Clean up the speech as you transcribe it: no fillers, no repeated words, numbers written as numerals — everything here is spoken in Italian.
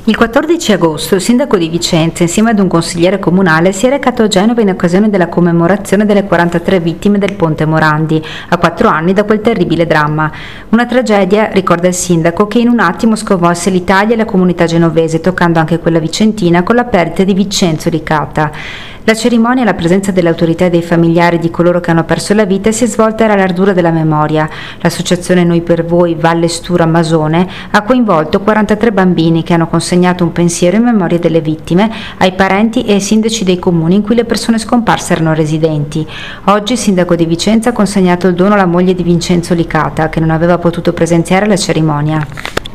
Il 14 agosto il sindaco di Vicenza, insieme ad un consigliere comunale, si è recato a Genova in occasione della commemorazione delle 43 vittime del Ponte Morandi, a 4 anni da quel terribile dramma. Una tragedia, ricorda il sindaco, che in un attimo sconvolse l'Italia e la comunità genovese, toccando anche quella vicentina con la perdita di Vincenzo Licata. La cerimonia, alla presenza delle autorità e dei familiari di coloro che hanno perso la vita, si è svolta alla Lardura della Memoria. L'associazione Noi per Voi Valle Stura Masone ha coinvolto 43 bambini che hanno consegnato un pensiero in memoria delle vittime ai parenti e ai sindaci dei comuni in cui le persone scomparse erano residenti. Oggi il sindaco di Vicenza ha consegnato il dono alla moglie di Vincenzo Licata, che non aveva potuto presenziare alla cerimonia.